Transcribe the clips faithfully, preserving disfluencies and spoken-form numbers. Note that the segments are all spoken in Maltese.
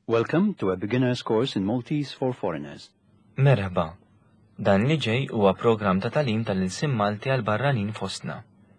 Welcome to a beginner's course in Maltese for foreigners. Merħba. Dan li ġej huwa programm ta' tagħlim tal-ilsiem Malti għal barranin fostna.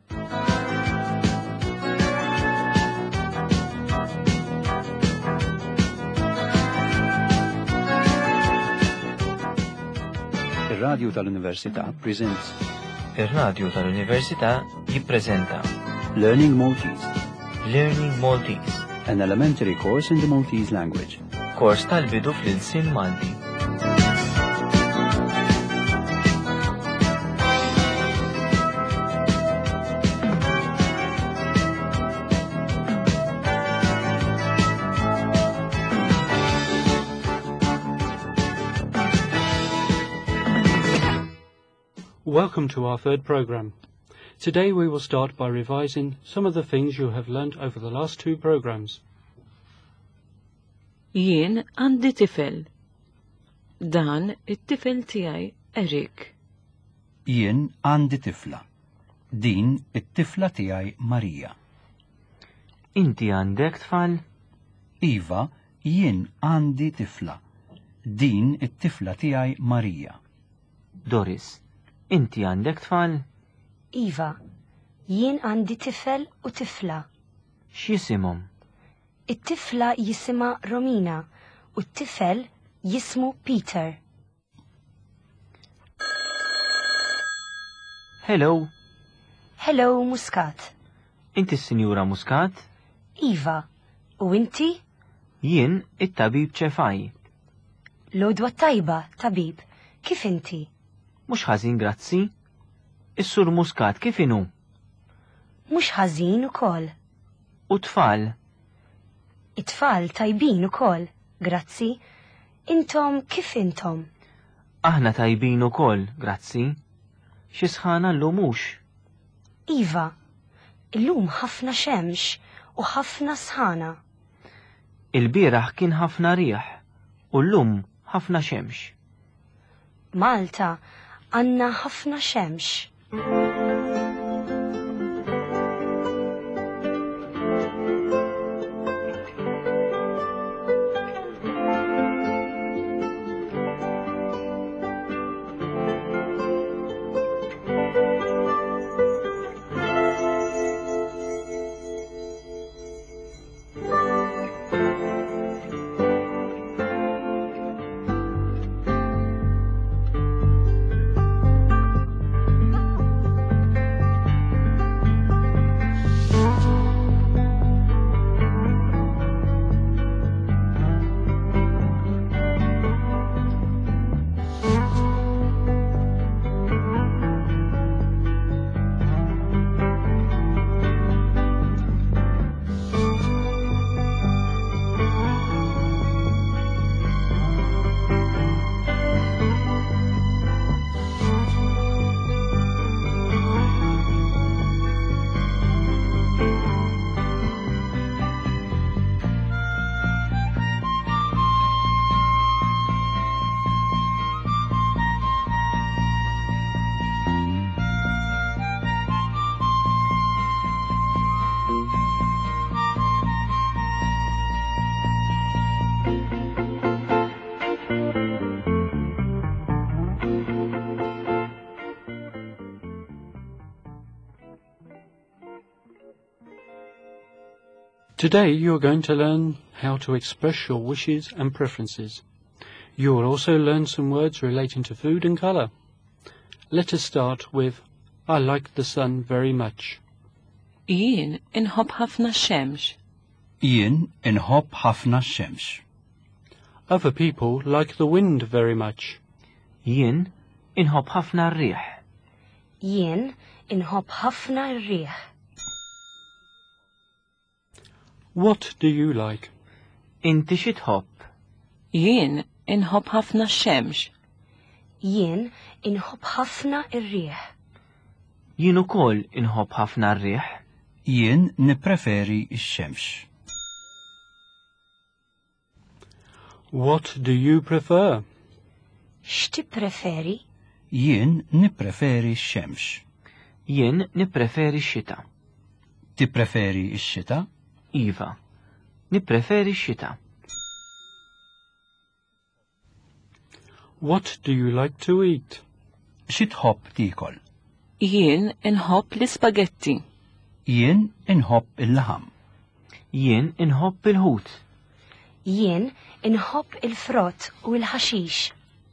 Ir-Radju tal-Università presents Ir-Radju tal-Università jippreżenta Learning Maltese, Learning Maltese, an elementary course in the Maltese language. kors tal-bidu fl-ilsiem Malti. Welcome to our third program. Today we will start by revising some of the things you have learnt over the last two programs. Jien għandi tifel. Dan it-tifel tiegħi Erik. Jien għandi tifla. Din it-tifla tiegħi Marija. Inti għandek tfal? Iva, jien għandi tifla. Din it-tifla tiegħi Marija. Doris, inti għandek tfal? Iva, jien għandi tifel u tifla. X'jisimhom? It-tifla jisima Romina u t-tifel jismu Peter. Hello, Hello, Muscat. inti s-Sinjura Muscat? Iva, u inti? Jien it-tabib ċefaj. Lodwa tajba, tabib. Kif inti? Mhux ħażin grazzi. Is-Sur Muscat kif inhu? Mhux ħażin ukoll. U tfal? It-tfal tajbin ukoll, grazzi. Intom kif intom? Aħna tajbin ukoll, grazzi. Xi sħana llum mhux? Iva, illum ħafna xemx u ħafna sħana. Il-bieraħ kien ħafna riħ u llum ħafna xemx. Malta għandna ħafna xemx. Today you are going to learn how to express your wishes and preferences. You will also learn some words relating to food and colour. Let us start with I like the sun very much. Jien inħobb ħafna xemx. Jien inħobb ħafna x-xemx. Other people like the wind very much. Jien inħobb ħafna r-riħ. Jien inħobb ħafna r-riħ. What do you like? Inti xi tħobb? Jien inħobb ħafna xemx. Jien inħobb ħafna r-riħ. Jien ukoll inħobb ħafna r-riħ. Jien nippreferi x-xemx. What do you prefer? X'tippreferi? Jien nippreferi x-xemx. Jien nippreferi x-xita. Tippreferi x-xita? Iva, nippreferi x-xita. What do you like to eat? Xi tħobb tikol? Jien inħobb l-ispagetti. Jien inħobb il-laħam. Jien inħobb il-ħut. Jien inħobb il-frott u l-ħaxix.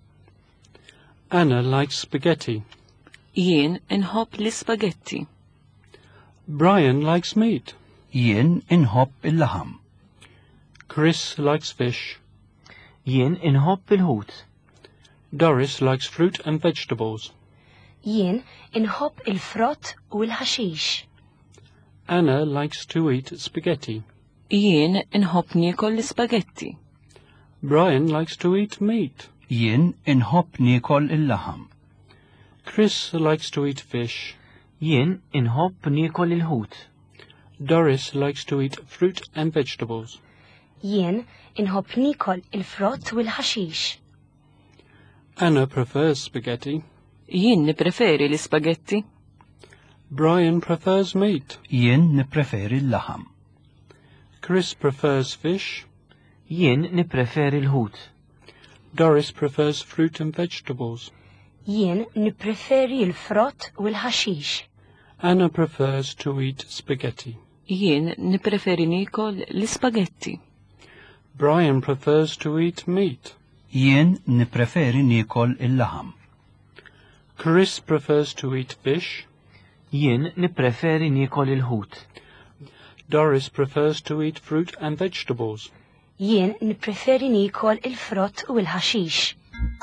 Anna likes spaghetti. Jien inħobb l-ispagetti. Brian likes meat. Jien inħobb il-laħam. Chris likes fish. Jien inħobb il-ħut. Doris likes fruit and vegetables. Jien inħobb il-frott u l-ħaxix. Anna likes to eat spaghetti. Jien inħobb niekol l-ispagetti. Brian likes to eat meat. Jien inħobb nikol il-laħam. Chris likes to eat fish. Jien inħobb niekol il-ħut. Doris likes to eat fruit and vegetables. Jien inħobb nikol il-frott u l-ħaxix. Anna prefers spaghetti. Jien nippreferi l-ispagetti. Brian prefers meat. Jien nippreferi l-laħam. Chris prefers fish. Jien nippreferi l-ħut. Doris prefers fruit and vegetables. Jien nippreferi l-frott u l-ħaxix. Anna prefers to eat spaghetti. Jien nippreferi nikol l-ispagetti. Brian prefers to eat meat. Jien nippreferi nikol il-laħam. Chris prefers to eat fish. Jien nippreferi niekol il-ħut. Doris prefers to eat fruit and vegetables. Jien nippreferi nikol il-frott u l-ħaxix.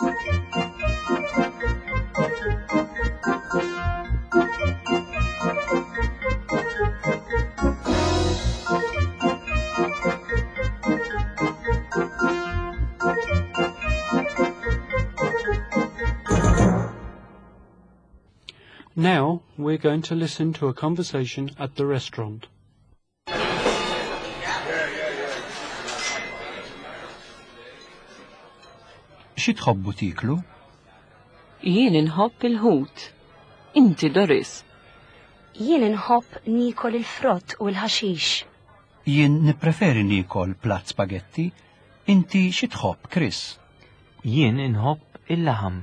Now we're going to listen to a conversation at the restaurant. Xi tħobbu tiklu? Jien inħobb il-ħut. Inti Doris. Jien inħobb nikol il-frott u l-ħaxix. Jien nippreferi nikol platt spagetti. Inti xi tħobb, Chris? Jien inħobb il-laħam.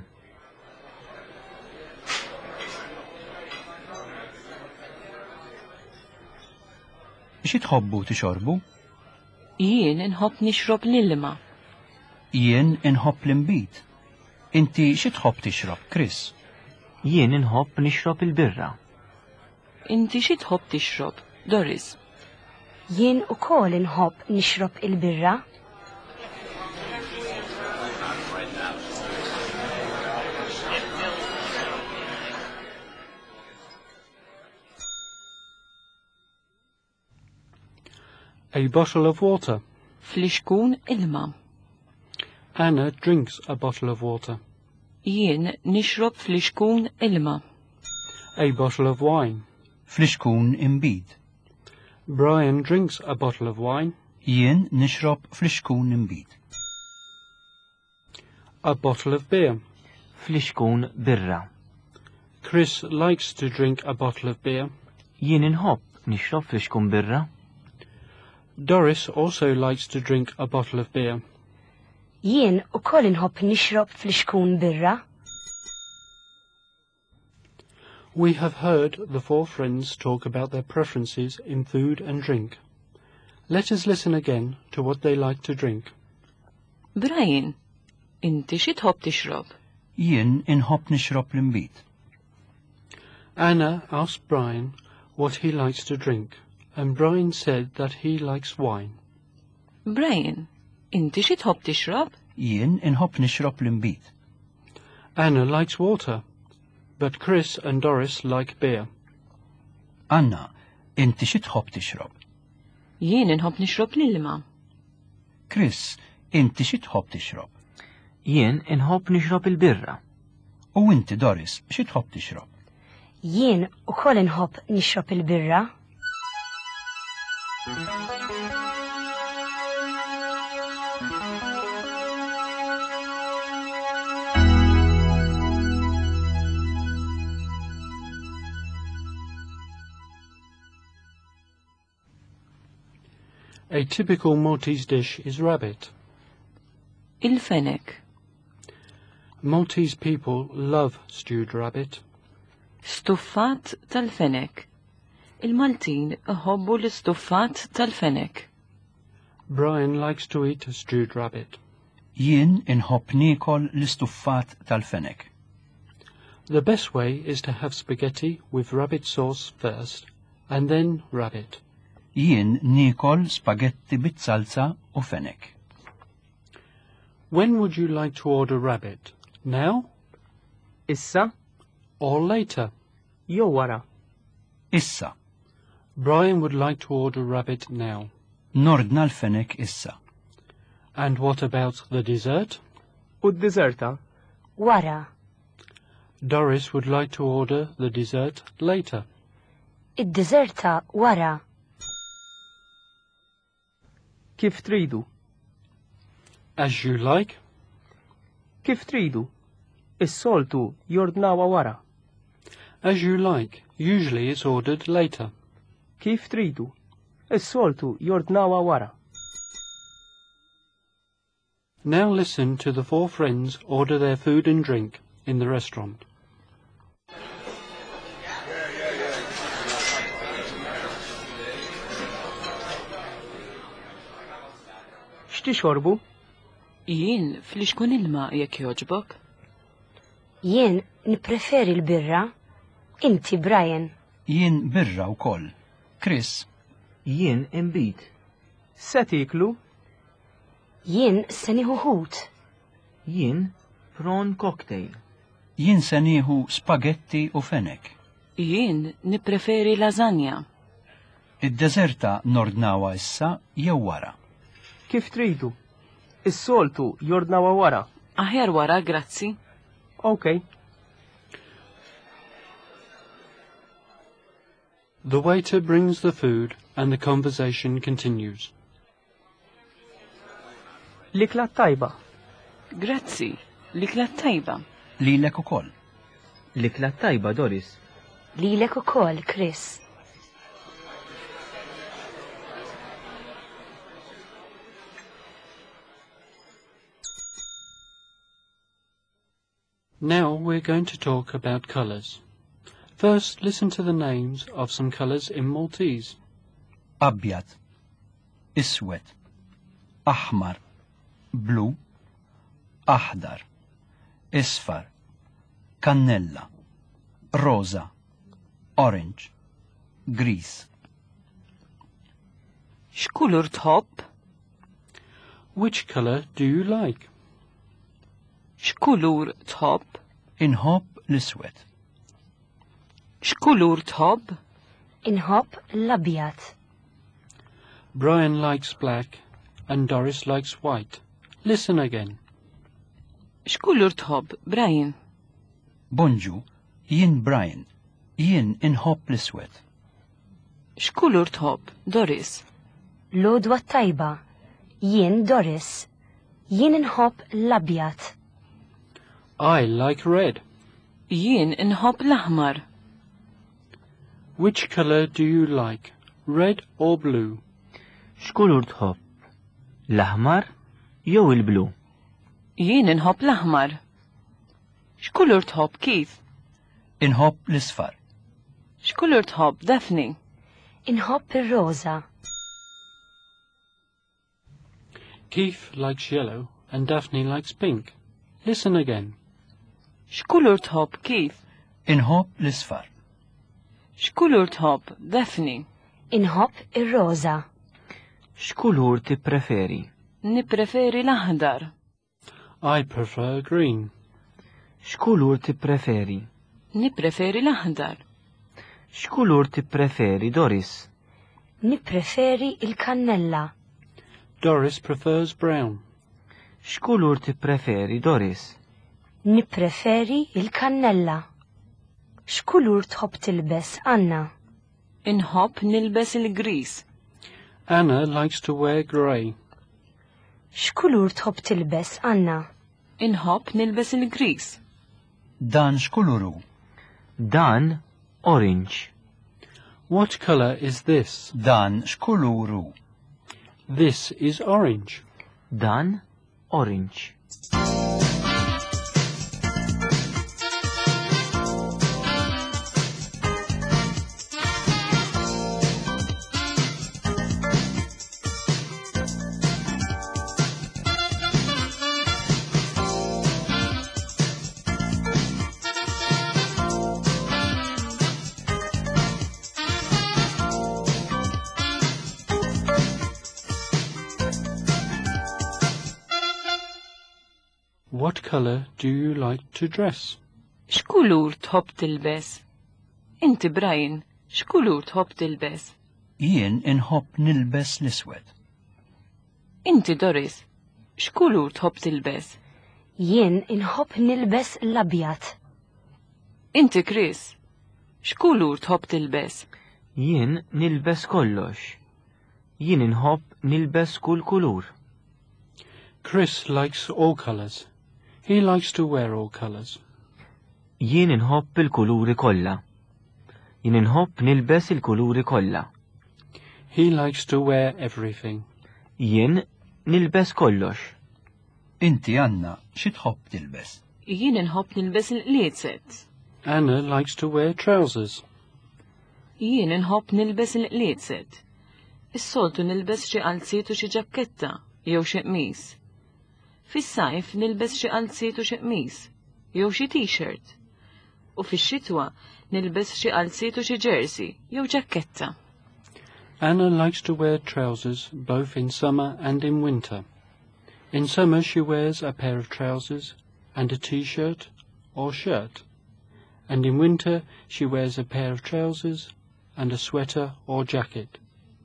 Xi tħobbu tixorbu? Jien inħobb nixrob l-ilma. Jien inħobb l-imbit. Inti xi tħobb tixrob, Chris? Jien inħobb nixrob il-birra. Inti xi tħobb tixrob, Doris? Jien ukoll inħobb nixrob il-birra. A bottle of water. Fliexkun ilma. Anna drinks a bottle of water. Jien nixrob fliexkun ilma. A bottle of wine. Fliexkun imbid. Brian drinks a bottle of wine. Jien nixrob fliexkun imbid. A bottle of beer. Fliexkun birra. Chris likes to drink a bottle of beer. Jien inħobb nixrob fliexkun birra. Doris also likes to drink a bottle of beer. Jien ukoll inħobb nixrob fliexkun birra. We have heard the four friends talk about their preferences in food and drink. Let us listen again to what they like to drink. Brian, inti xi tħobb tixrob? Jien inħobb nixrob l-imbid. Anna asked Brian what he likes to drink, and Brian said that he likes wine. Brian, inti xi tħobb tixrob? Jien inħobb nixrob l-imbid. Anna likes water, but Chris and Doris like beer. Anna, inti xi tħobb tixrob? Jien inħobb nixrob l-ilma. Chris, inti xi tħobb tixrob? Jien inħobb nixrob il-birra. U inti Doris, xi tħobb tixrob? Jien ukoll inħobb nixrob il-birra. A typical Maltese dish is rabbit. Il-fenek. Maltese people love stewed rabbit. Stuffat tal-fenek. Il-Maltin iħobbu l-istuffat tal-fenek. Brian likes to eat stewed rabbit. Jien inħobb niekol l-istuffat tal-fenek. The best way is to have spaghetti with rabbit sauce first, and then rabbit. Jien niekol spaghetti bit-salsa u fenek. When would you like to order rabbit? Now Issa or later? jew wara. Issa. Brian would like to order rabbit now. Nordna l-fenek issa. And what about the dessert? U d-diżerta? Wara. Doris would like to order the dessert later. Id-diżerta wara. Kif tridu? As you like. Kif tridu? Is-soltu jordnawa wara. As you like. Usually it's ordered later. Kif tridu? Is-soltu jordnawa wara. Now listen to the four friends order their food and drink in the restaurant. X'tixorbu? Jien fl-ixkun ilma jekk jogħġbok. Jien nippreferi l-birra. Inti, Brian. Jien birra wkoll. Chris. Jien imbit. Se tiklu? Jien se nieħu ħut. Jien prawn cocktail. Jien se nieħu spaghetti u fenek. Jien nippreferi lasagna. Id-deżerta nordnawa issa jew wara. Kif tridu? Is-soltu jordnawa wara. Aħjar wara, grazzi. Okay. The waiter brings the food and the conversation continues. L-ikla tajba. Grazzi, l-ikla tajba. Lilek ukoll. L-ikla tajba, Doris. Lilek ukoll, Chris. Now we're going to talk about colours. First, listen to the names of some colours in Maltese. Abjad. Iswed. Aħmar. Blu. Aħdar. Isfar. Cannella. Rosa. Orange. Gris. X'kulur tħobb? Which colour do you like? X'kulur tħobb? Inħobb l-iswed. X'kulur tħobb? Inħobb l-abjad. Brian likes black and Doris likes white. Listen again. X'kulur tħobb, Brian? Bonġu, jien Brian. Jien inħobb l-iswed. X'kulur tħobb, Doris? Lodwa tajba. Jien Doris. Jien inħobb l-abjad. I like red. Jien inħobb l-aħmar. Which colour do you like, red or blue? X'kulur tħobb? L-aħmar jew il-blu? Jien inħobb l-aħmar. X'kulur tħobb, Keith? Inħobb l-isfar. X'kulur tħobb, Daphne? Inħobb ir-roża. Keith likes yellow and Daphne likes pink. Listen again. X'kulur tħobb, Keith? Inħobb l-isfar. X'kulur tħobb, Daphne? Inħobb ir-roża. X'kulur tippreferi? Nippreferi l-aħdar. I prefer green. X'kulur tippreferi? Nippreferi l-aħdar. X'kulur tippreferi, Doris? Nippreferi il-kannella. Doris prefers brown. X'kulur tippreferi, Doris? Nippreferi il-kannella. X'kulur tħobb tilbes, Anna? Inħobb nilbes il-gris. Anna likes to wear grey. X'kulur tħobb tilbes, Anna? Inħobb nilbes il-gris. Dan x'kuluru? Dan orange. What colour is this? Dan x'kuluru? This is orange. Dan orange. What colour do you like to dress? X'kulur tħobb tilbes? Inti Brian, x'kulur tħobb tilbes? Jien inħobb nilbes l-iswed. Inti Doris, x'kulur tħobb tilbes? Jien inħobb nilbes l-abjad. Inti Chris, x'kulur tħobb tilbes? Jien nilbes kollox. Jien inħobb nilbes kull kulur. Chris likes all colours. He likes to wear all colours. Jien inħobb il-kuluri kollha. Jien inħobb nilbes il-kuluri kollha. He likes to wear everything. Jien nilbes kollox. Inti Anna, xi tħobb tilbes? Jien inħobb nilbes il-qliezet. Anna likes to wear trousers. Jien inħobb nilbes il-qliezet. Is-soltu nilbes xi qalziet u xi ġakketta jew xi qmies. Fis-sajf nilbes xi qalziet u xi qmies jew xi t-shirt. U fix-xitwa nilbes xi qalziet u xi jersey jew ġakketta. Anna likes to wear trousers both in summer and in winter. In summer she wears a pair of trousers and a t-shirt or shirt. And in winter she wears a pair of trousers and a sweater or jacket.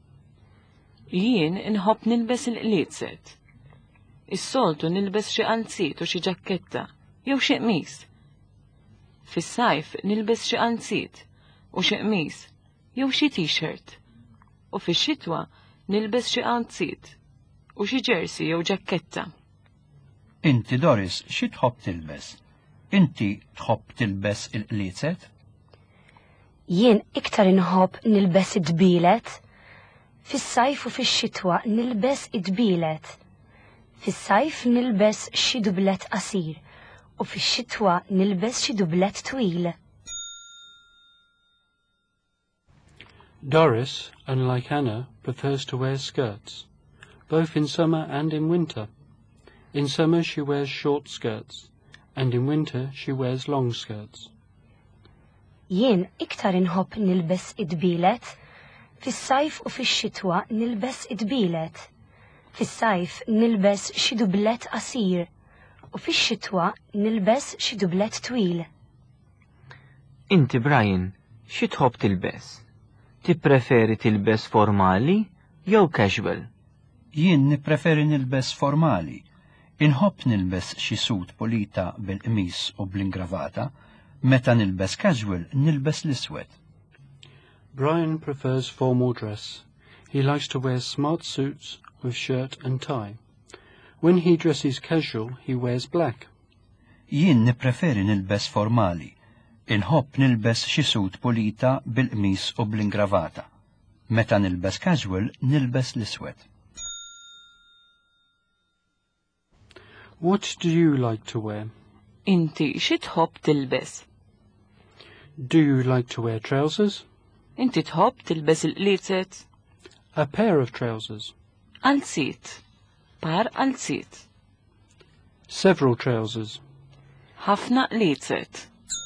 Jien inħobb nilbes il-qliezet. Is-soltu nilbes xi qalziet u xi ġakketta jew xi qmies. Fis-sajf nilbes xi qalziet u xi qmies jew xi t-shirt. U fix-xitwa nilbes xi qalziet u xi jersey jew ġakketta. Inti Doris, xi tħobb tilbes? Inti tħobb tilbes il-qliezet? Jien iktar inħobb nilbes id-dbielet. Fis-sajf u fix-xitwa nilbes id-dbielet. Fis-sajf nilbes xi dublet qasir u fix-xitwa nilbes xi dublet twil. Doris, unlike Anna, prefers to wear skirts, both in summer and in winter. In summer she wears short skirts, and in winter she wears long skirts. Jien iktar inħobb nilbes id-dbielet. Fis-sajf u fix-xitwa nilbes id-dbielet. Fis-sajf nilbes xi dublet qasir u fix-xitwa nilbes xi dublet twil. Inti Brian, xi tħobb tilbes? Tippreferi tilbes formali jew casual? Jien nippreferi nilbes formali. Inħobb nilbes xi sut polita bil-qmis u bl-ingravata, meta nilbes casual nilbes l-iswed. Brian prefers formal dress. He likes to wear smart suits with shirt and tie. When he dresses casual, he wears black. Jien nippreferi nilbes formali. Inħobb nilbes xi sut polita bil-qmis u bl-ingravata. Meta nilbes casual, nilbes l-iswed. What do you like to wear? Inti xi tħobb tilbes? Do you like to wear trousers? Inti tħobb tilbes il-qliezet? A pair of trousers. Qalziet. Par qalziet. Several trousers. Ħafna qliezet.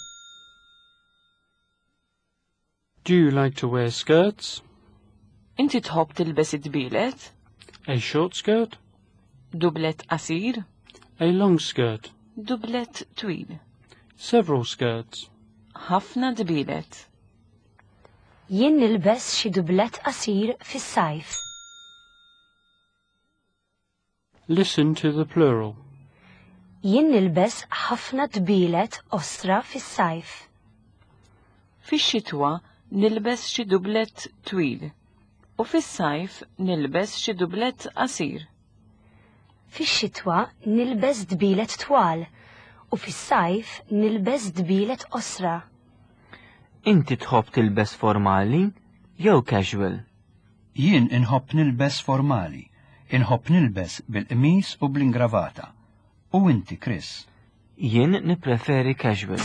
Do you like to wear skirts? Inti tħobb tilbes id-dbielet? A short skirt? Dublet qasir? A long skirt? Dublet twil. Several skirts. Ħafna dbielet. Jien nilbes xi dublet qasir fis-sajf. Listen to the plural. Jien nilbes ħafna dbielet osra fis-sajf. Fix-xitwa nilbes xi dublet twil u fis-sajf nilbes xi dublet qasir. Fix-xitwa nilbes dbielet twal u fis-sajf nilbes dbielet osra. Inti tħobb tilbes formali jew casual? Jien inħobb nilbes formali. Inħobb nilbes bil-qmis u bl-ingravata. U inti, Chris? Jien nippreferi casual.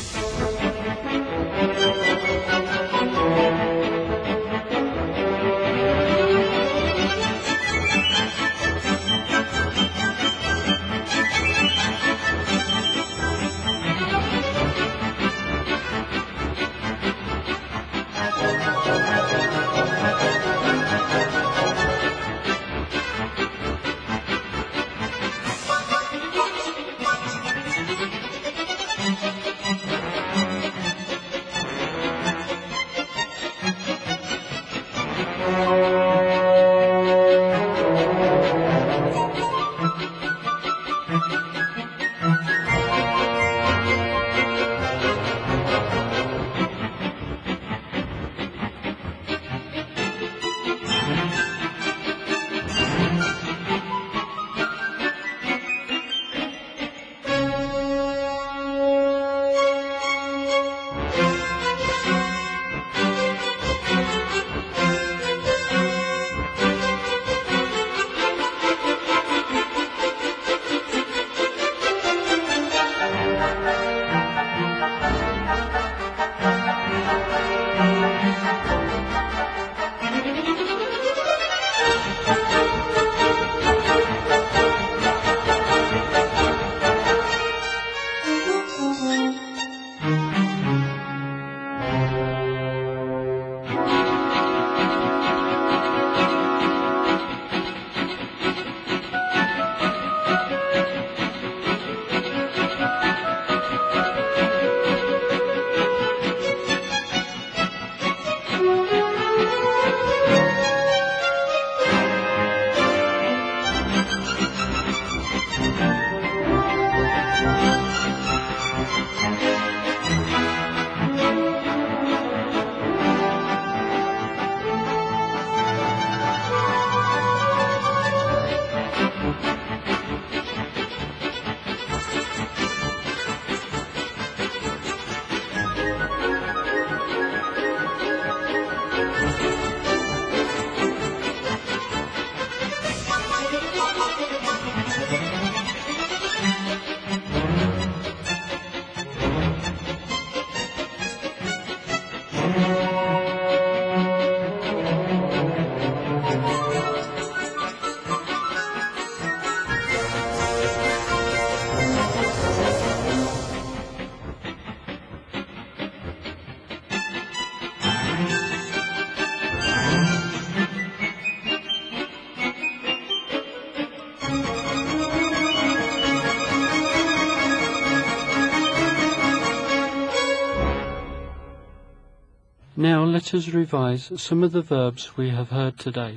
Now let us revise some of the verbs we have heard today.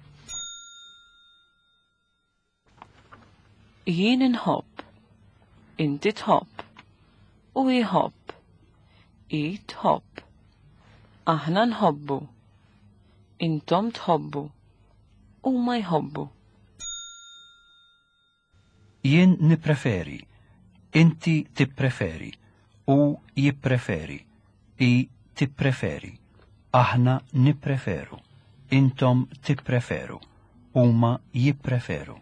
Jien inħobb, inti tħobb, u jħobb, i tħobb, aħna nħobbu, intom tħobbu, u ma jħobbu. Jien nippreferi, inti tippreferi, u jippreferi, i tippreferi, aħna nippreferu, intom tippreferu, huma jippreferu.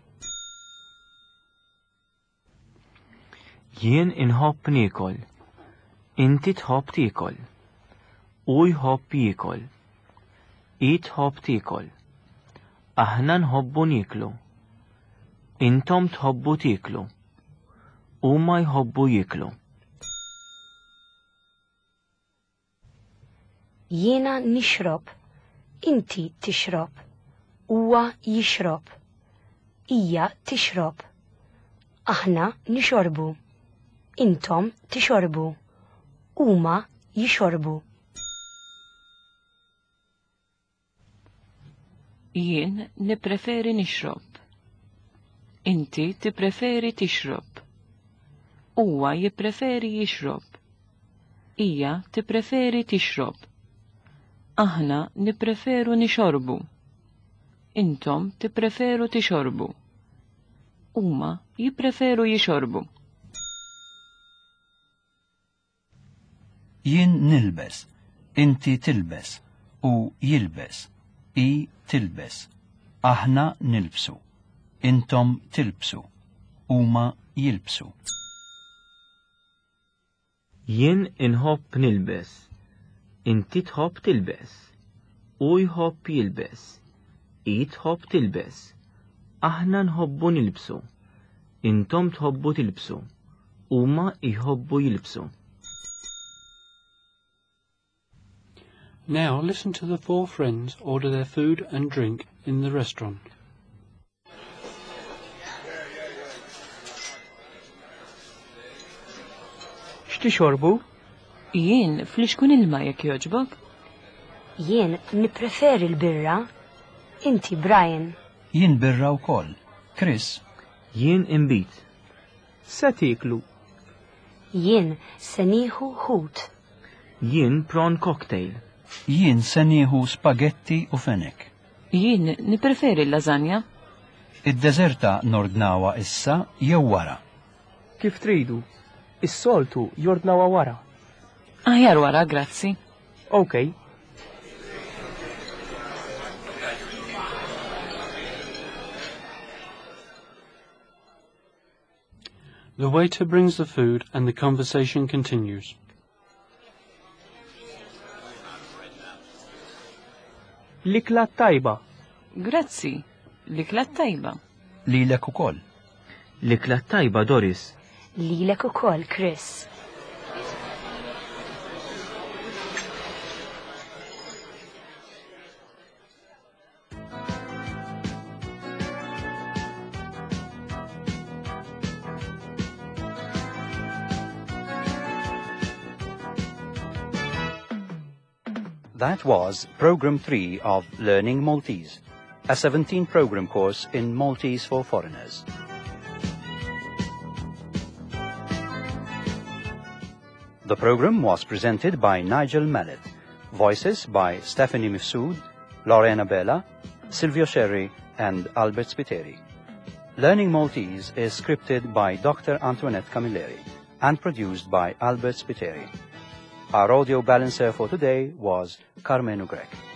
Jien inħobb nikol, inti tħobb tikol, u jħobb jikol, i tħobb tikol, aħna nħobbu niklu, intom tħobbu tiklu, u ma jħobbu jiklu. Jiena nixrob, inti tixrob, huwa jixrob, hija tixrob, aħna nixorbu, intom tixorbu, huma jixorbu. Jien nippreferi nixrob, inti tippreferi tixrob, huwa jippreferi jixrob, hija tippreferi tixrob, aħna nippreferu nixorbu, intom tippreferu tixorbu, huma jippreferu jixorbu. Jien nilbes, inti tilbes, u jilbes, i tilbes, aħna nilbsu, intom tilbsu, huma jilbsu. Jien inħobb nilbes, inti tħobb tilbes, u jħobb jilbes, i tħobb tilbes, aħna nħobbu nilbsu, intom tħobbu tilbsu, huma jħobbu jilbsu. Now listen to the four friends order their food and drink in the restaurant. X'tixorbu? Jien fl-ixkun ilma jekk jogħġbok? Jien nippreferi l-birra, inti Brian. Jien birra wkoll, Chris. Jien imbit. Se tiklu? Jien se nieħu ħut. Jien prawn cocktail. Jien se nieħu spagetti u fenek. Jien nippreferi l-lażanja. Id-deżerta nordnawa issa jew wara. Kif tridu? Is-soltu jordnawa wara. Aħjar wara, grazzi. Okay. The waiter brings the food and the conversation continues. L-ikla tajba. Grazzi, l-ikla tajba. Lilek ukoll. L-ikla tajba, Doris. Lilek ukoll, Chris. That was Program three of Learning Maltese, a seventeen program course in Maltese for foreigners. The program was presented by Nigel Mallet. Voices by Stephanie Mifsud, Lorena Bella, Silvio Sherry, and Albert Spiteri. Learning Maltese is scripted by Doctor Antoinette Camilleri and produced by Albert Spiteri. Our audio balancer for today was Carmen Ugrek.